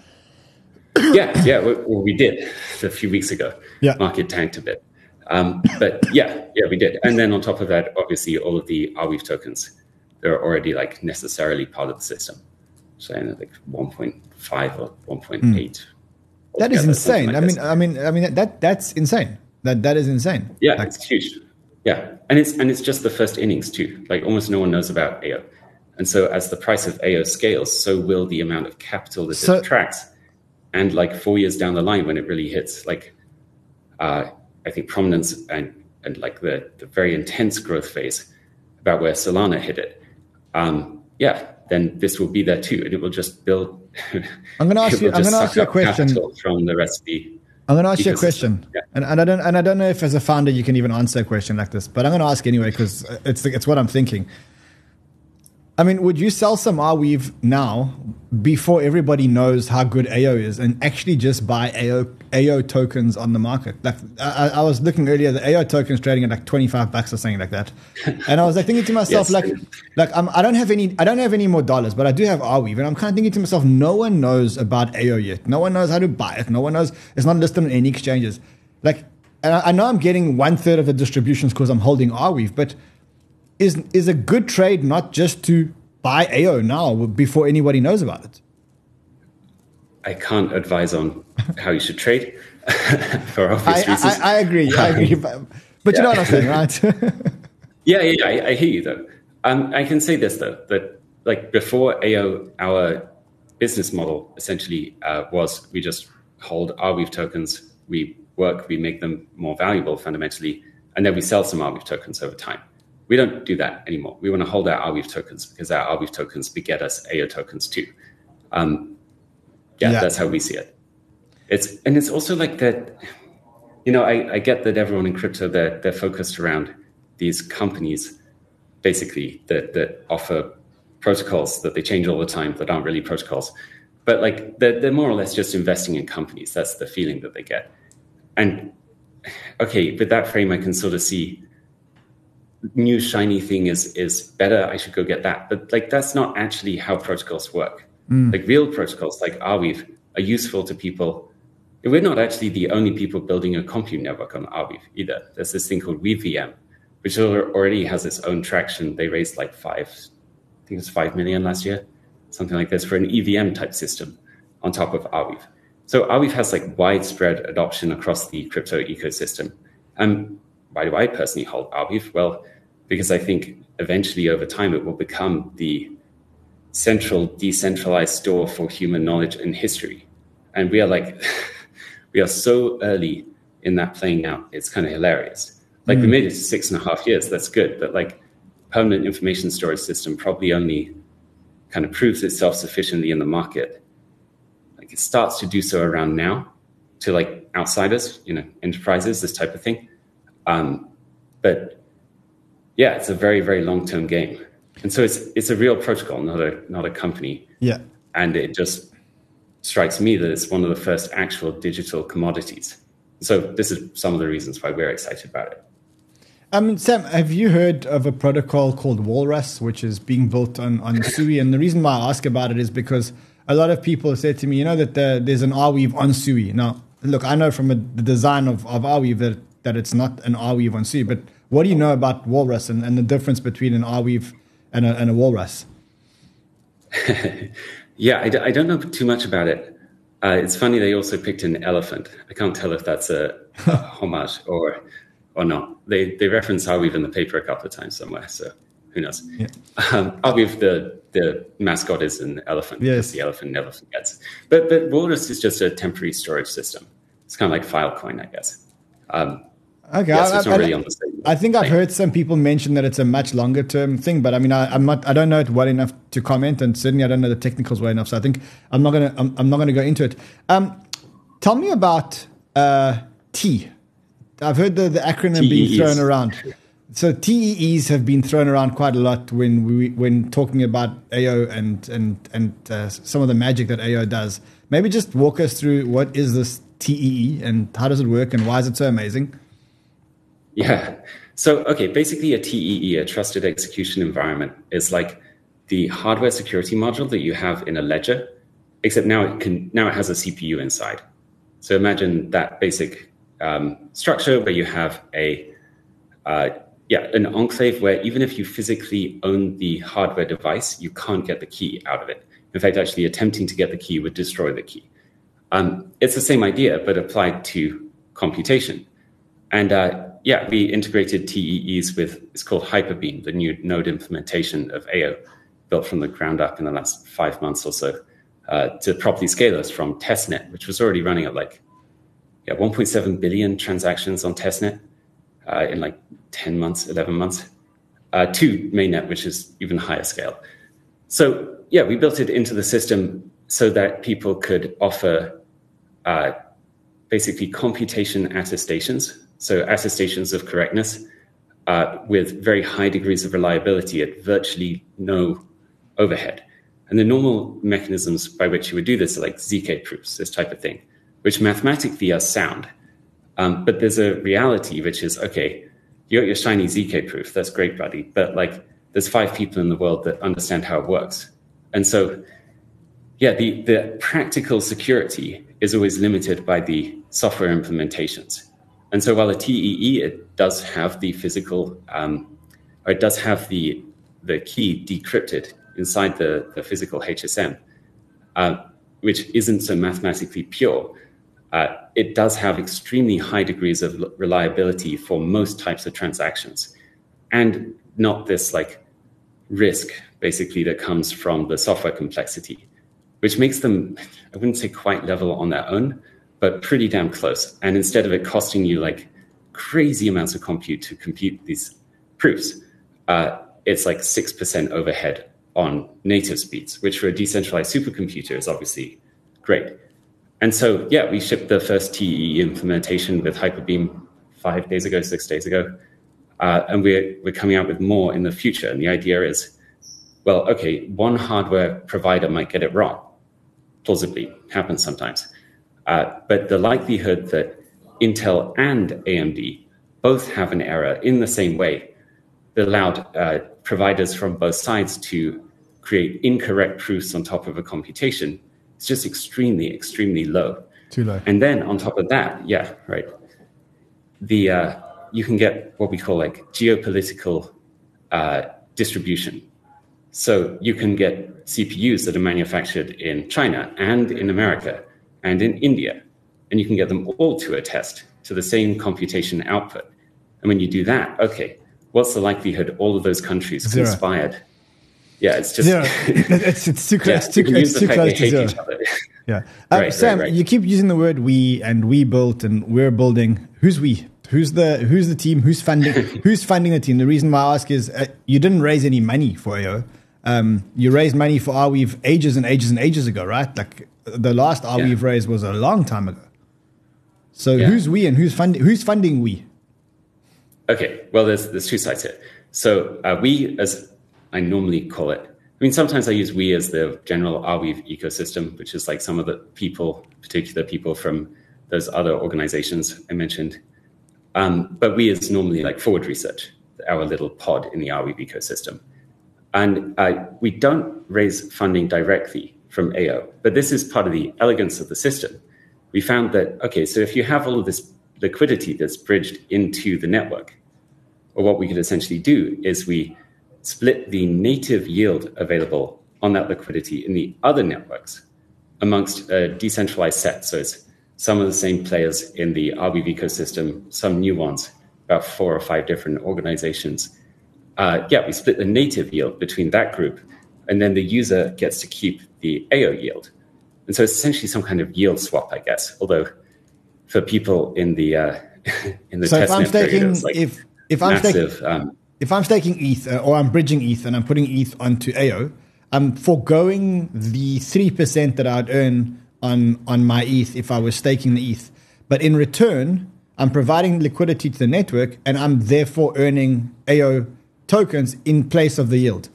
Yeah, yeah, well, we did a few weeks ago. Yeah. Market tanked a bit. Um, but yeah, yeah, we did. And then on top of that, obviously, all of the Arweave tokens, they're already like necessarily part of the system. So I know like one point five or one point eight. Mm. That is insane. Like I mean, I mean, I mean, that that's insane. That that is insane. Yeah, like, it's huge. Yeah. And it's and it's just the first innings too. Like almost no one knows about A O. And so as the price of A O scales, so will the amount of capital that so, it attracts. And like four years down the line, when it really hits like, uh, I think prominence and, and like the, the very intense growth phase about where Solana hit it, um, yeah, then this will be there too, and it will just build. I'm going to ask you. I'm going to ask you a question from the rest of the. I'm going to ask you a question, yeah. and, and I don't and I don't know if as a founder you can even answer a question like this, but I'm going to ask anyway because it's it's what I'm thinking. I mean, would you sell some Arweave now before everybody knows how good A O is and actually just buy A O, A O tokens on the market? Like I, I was looking earlier, the A O tokens trading at like twenty-five bucks or something like that. And I was like thinking to myself, yes. like, like I'm, I don't have any, I don't have any more dollars, but I do have Arweave. And I'm kind of thinking to myself, no one knows about A O yet. No one knows how to buy it. No one knows. It's not listed on any exchanges. Like, and I, I know I'm getting one third of the distributions because I'm holding Arweave, but Is is a good trade not just to buy A O now before anybody knows about it? I can't advise on how you should trade for obvious I, reasons. I, I agree, I agree. But, but yeah. You know what I'm saying, right? yeah, yeah, yeah I, I hear you though. Um, I can say this though, that like before A O, our business model essentially uh, was we just hold Arweave tokens, we work, we make them more valuable fundamentally, and then we sell some Arweave tokens over time. We don't do that anymore. We want to hold our Arweave tokens because our Arweave tokens beget us A O tokens too. Um, yeah, yeah, that's how we see it. It's and it's also like that. You know, I, I get that everyone in crypto they're they're focused around these companies, basically that that offer protocols that they change all the time that aren't really protocols, but like they're they're more or less just investing in companies. That's the feeling that they get. And okay, with that frame, I can sort of see. New shiny thing is is better. I should go get that. But like that's not actually how protocols work. Mm. Like real protocols like Arweave are useful to people. We're not actually the only people building a compute network on Arweave either. There's this thing called WeaveVM, which already has its own traction. They raised like five, I think it was five million last year, something like this for an E V M type system on top of Arweave. So Arweave has like widespread adoption across the crypto ecosystem. And why do I personally hold Arweave? Well, because I think eventually over time it will become the central decentralized store for human knowledge and history. And we are like, we are so early in that playing out. It's kind of hilarious. Like mm. we made it to six and a half years. That's good. But like permanent information storage system probably only kind of proves itself sufficiently in the market. Like it starts to do so around now to like outsiders, you know, enterprises, this type of thing. Um, but yeah, it's a very, very long-term game. And so it's it's a real protocol, not a not a company. Yeah. And it just strikes me that it's one of the first actual digital commodities. So this is some of the reasons why we're excited about it. Um, Sam, have you heard of a protocol called Walrus, which is being built on, on Sui? And the reason why I ask about it is because a lot of people said to me, you know, that the, there's an Arweave on Sui. Now, look, I know from a, the design of, of Arweave that, that it's not an Arweave on Sui, but what do you know about Walrus and, and the difference between an Arweave and a, and a Walrus? yeah, I, d- I don't know too much about it. Uh, it's funny they also picked an elephant. I can't tell if that's a, a homage or or not. They they reference Arweave in the paper a couple of times somewhere, so who knows? Yeah. Um, Arweave, the the mascot is an elephant. Yes, the elephant never forgets. But but Walrus is just a temporary storage system. It's kind of like Filecoin, I guess. Um, okay, yeah, so it's I, not I, really on the same I think I've heard some people mention that it's a much longer term thing, but I mean, I, I'm not. I don't know it well enough to comment, and certainly I don't know the technicals well enough. So I think I'm not gonna. I'm, I'm not gonna go into it. Um, tell me about uh, T. I've heard the, the acronym T E Es being thrown around. So T E Es have been thrown around quite a lot when we when talking about A O and and and uh, some of the magic that A O does. Maybe just walk us through what is this T E E and how does it work and why is it so amazing? Yeah. So okay, basically a T E E, a trusted execution environment, is like the hardware security module that you have in a ledger, except now it can now it has a C P U inside. So imagine that basic Um, structure where you have a uh, yeah an enclave where even if you physically own the hardware device, you can't get the key out of it. In fact, actually attempting to get the key would destroy the key. Um, it's the same idea, but applied to computation. And uh, yeah, we integrated T E Es with, it's called Hyperbeam, the new node implementation of A O, built from the ground up in the last five months or so, uh, to properly scale us from testnet, which was already running at like Yeah, one point seven billion transactions on testnet uh, in like ten months, eleven months, uh, to mainnet, which is even higher scale. So yeah, we built it into the system so that people could offer uh, basically computation attestations, so attestations of correctness uh, with very high degrees of reliability at virtually no overhead. And the normal mechanisms by which you would do this are like Z K proofs, this type of thing, which mathematically are sound. Um, but there's a reality, which is, okay, you got your shiny Z K proof. That's great, buddy. But like, there's five people in the world that understand how it works. And so, yeah, the, the practical security is always limited by the software implementations. And so while a T E E, it does have the physical, um, or it does have the, the key decrypted inside the, the physical H S M, uh, which isn't so mathematically pure, Uh, it does have extremely high degrees of reliability for most types of transactions, and not this like risk basically that comes from the software complexity, which makes them, I wouldn't say quite level on their own, but pretty damn close. And instead of it costing you like crazy amounts of compute to compute these proofs, uh, it's like six percent overhead on native speeds, which for a decentralized supercomputer is obviously great. And so, yeah, we shipped the first T E E implementation with Hyperbeam five days ago, six days ago. Uh, and we're, we're coming out with more in the future. And the idea is, well, okay, one hardware provider might get it wrong. Plausibly, happens sometimes. Uh, but the likelihood that Intel and A M D both have an error in the same way that allowed uh, providers from both sides to create incorrect proofs on top of a computation, it's just extremely, extremely low. Too low. And then on top of that, yeah, right. The uh, you can get what we call like geopolitical uh, distribution. So you can get C P Us that are manufactured in China and in America and in India, and you can get them all to attest to the same computation output. And when you do that, okay, what's the likelihood all of those countries Zero. conspired? Yeah, it's just zero. it's, it's too close. Yeah, too, it's too close to zero. Yeah, um, right, Sam, right, right. you keep using the word "we" and "we built" and "we're building." Who's we? Who's the Who's the team? Who's funding? Who's funding the team? The reason why I ask is uh, you didn't raise any money for A O. Um, you raised money for Arweave ages and ages and ages ago, right? Like the last Arweave yeah. raise was a long time ago. So yeah. who's we and who's funding? Who's funding we? Okay, well, there's there's two sides here. So uh, we, as I normally call it. I mean, sometimes I use we as the general Arweave ecosystem, which is like some of the people, particular people from those other organizations I mentioned. Um, but we is normally like Forward Research, our little pod in the Arweave ecosystem. And uh, we don't raise funding directly from A O, but this is part of the elegance of the system. We found that, okay, so if you have all of this liquidity that's bridged into the network, or what we could essentially do is we split the native yield available on that liquidity in the other networks amongst a decentralized set. So it's some of the same players in the Arweave ecosystem, some new ones, about four or five different organizations. Uh, yeah, we split the native yield between that group, and then the user gets to keep the A O yield. And so it's essentially some kind of yield swap, I guess. Although for people in the uh, in the so test if I'm net staking, period, it's like if if I'm massive, staking, um, if I'm staking E T H uh, or I'm bridging E T H and I'm putting E T H onto A O, I'm foregoing the three percent that I'd earn on on my E T H if I was staking the E T H. But in return, I'm providing liquidity to the network, and I'm therefore earning A O tokens in place of the yield.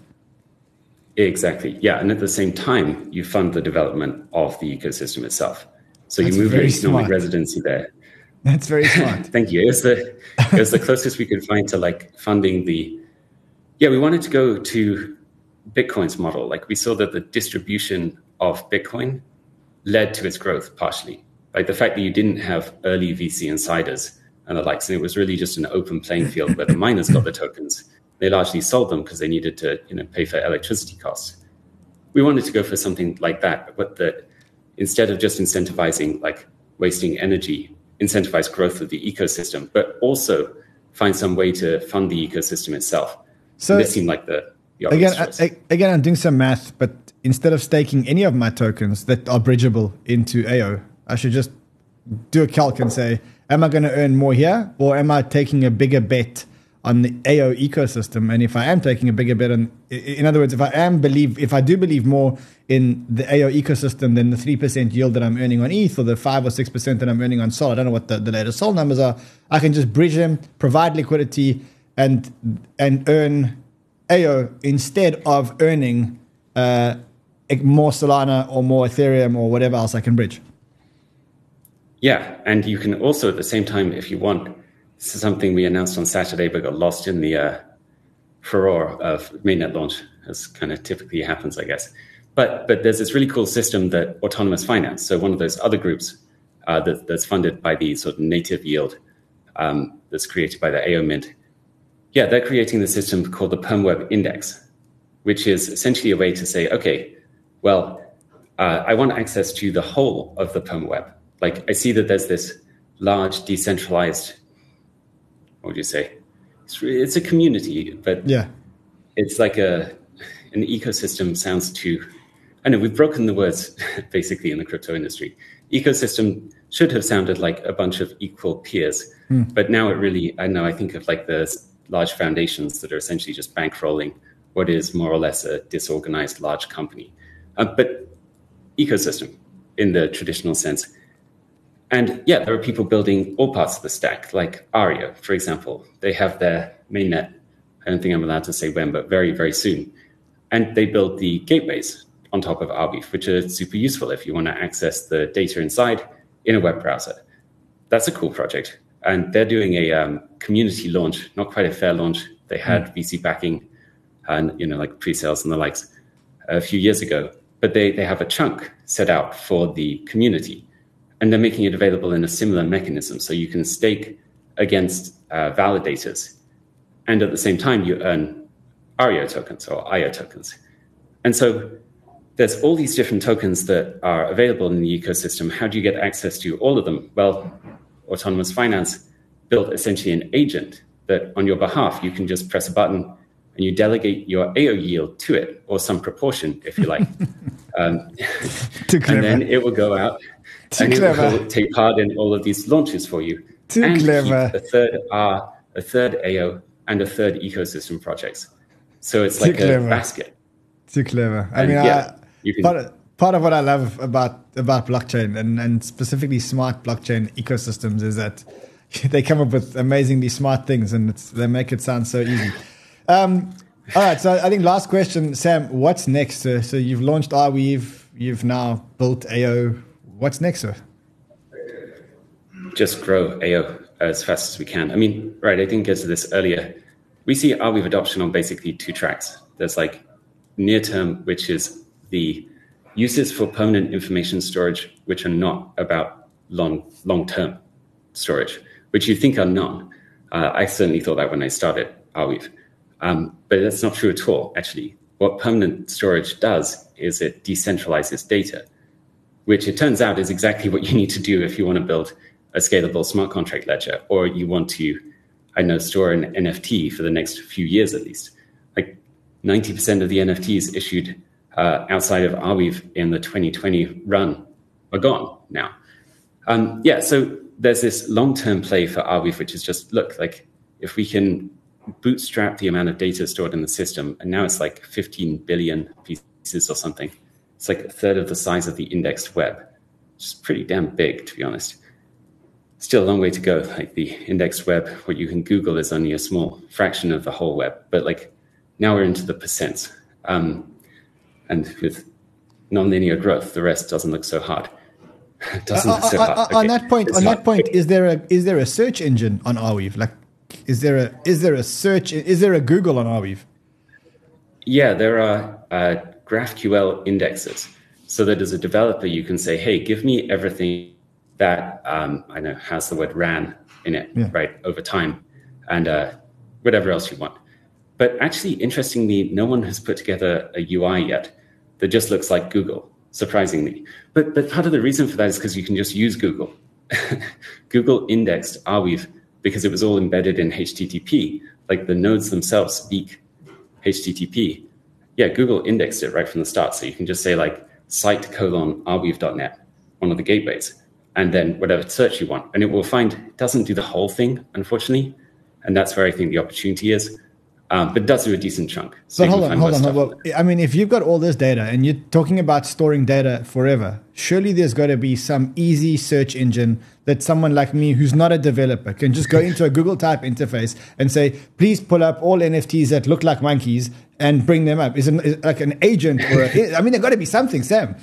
Exactly. Yeah. And at the same time, you fund the development of the ecosystem itself. So That's you move your very economic smart. residency there. That's very smart. Thank you. It was, the, it was the closest we could find to like funding the, yeah, we wanted to go to Bitcoin's model. Like we saw that the distribution of Bitcoin led to its growth partially. Like the fact that you didn't have early V C insiders and the likes, and it was really just an open playing field where the miners got the tokens. They largely sold them because they needed to, you know, pay for electricity costs. We wanted to go for something like that, but that instead of just incentivizing like wasting energy, incentivize growth of the ecosystem, but also find some way to fund the ecosystem itself. So and this seemed like the, the obvious again, choice. I, again, I'm doing some math, but instead of staking any of my tokens that are bridgeable into A O, I should just do a calc and say, am I going to earn more here, or am I taking a bigger bet on the A O ecosystem? And if I am taking a bigger bet on, in other words, if I am believe, if I do believe more in the A O ecosystem than the three percent yield that I'm earning on E T H or the five or six percent that I'm earning on Sol, I don't know what the, the latest Sol numbers are. I can just bridge them, provide liquidity, and and earn A O instead of earning uh, more Solana or more Ethereum or whatever else I can bridge. Yeah, and you can also at the same time, if you want. This is something we announced on Saturday, but got lost in the uh, furore of mainnet launch, as kind of typically happens, I guess. But but there's this really cool system that Autonomous Finance, so one of those other groups uh, that, that's funded by the sort of native yield um, that's created by the A O Mint. Yeah, they're creating the system called the PermWeb Index, which is essentially a way to say, okay, well, uh, I want access to the whole of the PermWeb. Like I see that there's this large decentralized, what would you say? It's, it's a community, but yeah, it's like a an ecosystem sounds too. I know we've broken the words basically in the crypto industry. Ecosystem should have sounded like a bunch of equal peers, hmm. but now it really. I know I think of like the large foundations that are essentially just bankrolling what is more or less a disorganized large company, uh, but ecosystem in the traditional sense. And yeah, there are people building all parts of the stack, like Aria, for example. They have their mainnet. I don't think I'm allowed to say when, but very, very soon. And they build the gateways on top of Arweave, which are super useful if you want to access the data inside in a web browser. That's a cool project. And they're doing a um, community launch, not quite a fair launch. They had mm. V C backing and, you know, like pre-sales and the likes a few years ago. But they, they have a chunk set out for the community. And they're making it available in a similar mechanism. So you can stake against uh, validators. And at the same time, you earn Aria tokens or I O tokens. And so there's all these different tokens that are available in the ecosystem. How do you get access to all of them? Well, Autonomous Finance built essentially an agent that on your behalf, you can just press a button and you delegate your A O yield to it, or some proportion, if you like. um, and then it will go out. Too and clever. it will take part in all of these launches for you. Too and clever. Keep a third R, a third A O, and a third ecosystem projects. So it's Too like clever. a basket. Too clever. I And mean, yeah, I, you can, part, part of what I love about, about blockchain and, and specifically smart blockchain ecosystems is that they come up with amazingly smart things, and it's, they make it sound so easy. Um, all right, so I think last question, Sam, what's next? So, so you've launched Arweave, you've now built A O. What's next, sir? just grow A O as fast as we can. I mean, right, I didn't get to this earlier. We see Arweave adoption on basically two tracks. There's like near term, which is the uses for permanent information storage, which are not about long, long-term storage, which you think are none. Uh, I certainly thought that when I started Arweave. Um, but that's not true at all, actually. What permanent storage does is it decentralizes data, which it turns out is exactly what you need to do if you want to build a scalable smart contract ledger, or you want to, I know, store an N F T for the next few years at least. Like ninety percent of the N F Ts issued uh, outside of Arweave in the twenty twenty run are gone now. Um, yeah, so there's this long-term play for Arweave, which is just, look, like if we can bootstrap the amount of data stored in the system, and now it's like fifteen billion pieces or something. It's like a third of the size of the indexed web, which is pretty damn big, to be honest. Still a long way to go. Like the indexed web, what you can Google is only a small fraction of the whole web. But like now we're into the percents. Um, and with nonlinear growth, the rest doesn't look so hard. It doesn't uh, look so uh, hard. Uh, okay. On that point, it's on hard. that point, is there a is there a search engine on Arweave? Like, is there a is there a search? Is there a Google on Arweave? Yeah, there are uh, GraphQL indexes, so that as a developer you can say, "Hey, give me everything that um, I know has the word ran in it, yeah. right, over time, and uh, whatever else you want." But actually, interestingly, no one has put together a U I yet that just looks like Google. Surprisingly, but but part of the reason for that is because you can just use Google. Google indexed Arweave because it was all embedded in H T T P. Like the nodes themselves speak H T T P. Yeah, Google indexed it right from the start. So you can just say like site colon arweave dot net, one of the gateways, and then whatever search you want. And it will find, it doesn't do the whole thing, unfortunately. And that's where I think the opportunity is. Um, but it does do a decent chunk. So but hold on, hold on. Hold on. I mean, if you've got all this data and you're talking about storing data forever, surely there's got to be some easy search engine that someone like me, who's not a developer, can just go into a Google type interface and say, please pull up all N F Ts that look like monkeys and bring them up. Is it like an agent? Or a, I mean, there's got to be something, Sam.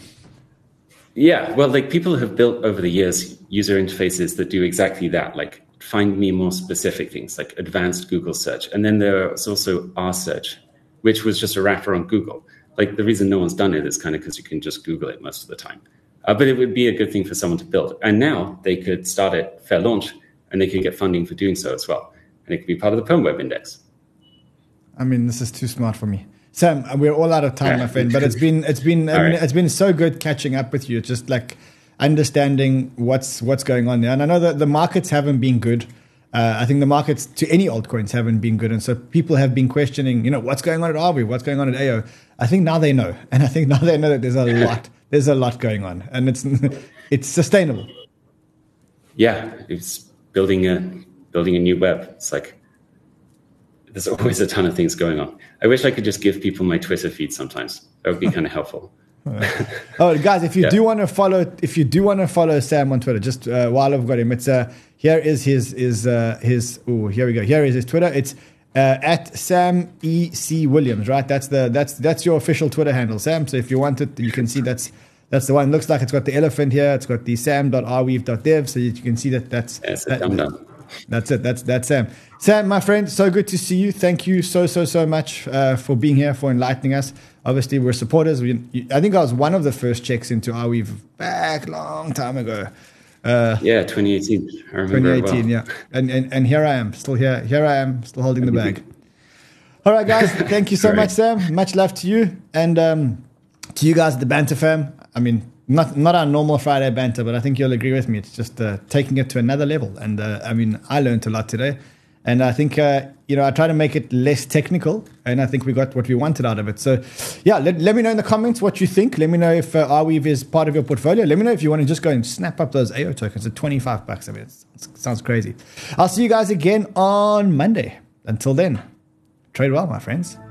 Yeah, well, like people have built over the years user interfaces that do exactly that, like find me more specific things like advanced Google search. And then there's also R search, which was just a wrapper on Google. Like the reason no one's done it is kind of because you can just Google it most of the time. Uh, but it would be a good thing for someone to build. And now they could start at fair launch and they can get funding for doing so as well. And it could be part of the Perm Web Index. I mean, this is too smart for me. Sam, we're all out of time, yeah. my friend, but it's been, it's been, I mean, right. it's been so good catching up with you. It's just like understanding what's, what's going on there. And I know that the markets haven't been good. Uh, I think the markets to any altcoins haven't been good. And so people have been questioning, you know, what's going on at Arweave? What's going on at A O? I think now they know. And I think now they know that there's a lot, there's a lot going on and it's, it's sustainable. Yeah. It's building a, building a new web. It's like, there's always a ton of things going on. I wish I could just give people my Twitter feed sometimes. That would be kind of helpful. Oh, guys, if you yeah. do want to follow, if you do want to follow Sam on Twitter, just uh, while I've got him, it's uh, here is his his uh, his. Oh, here we go. Here is his Twitter. It's uh, at Sam E C Williams. Right. That's the that's that's your official Twitter handle, Sam. So if you want it, you can see that's that's the one. It looks like it's got the elephant here. It's got the sam dot arweave dot dev. So you can see that that's yeah, it's a that, dumb dumb. That's it. That's that's Sam. Sam, my friend, so good to see you. Thank you so so so much uh, for being here, for enlightening us. Obviously, we're supporters. We, I think I was one of the first checks into Arweave back long time ago. Uh, yeah, twenty eighteen. I remember twenty eighteen, well. yeah. And, and and here I am, still here. Here I am, still holding the bag. All right, guys. Thank you so much, Sam. Much love to you, and um, to you guys, the Banter fam. I mean, not not our normal Friday banter, but I think you'll agree with me. It's just uh, taking it to another level. And uh, I mean, I learned a lot today. And I think, uh, you know, I try to make it less technical, and I think we got what we wanted out of it. So, yeah, let, let me know in the comments what you think. Let me know if uh, Arweave is part of your portfolio. Let me know if you want to just go and snap up those A O tokens at twenty-five bucks. I mean, it sounds crazy. I'll see you guys again on Monday. Until then, trade well, my friends.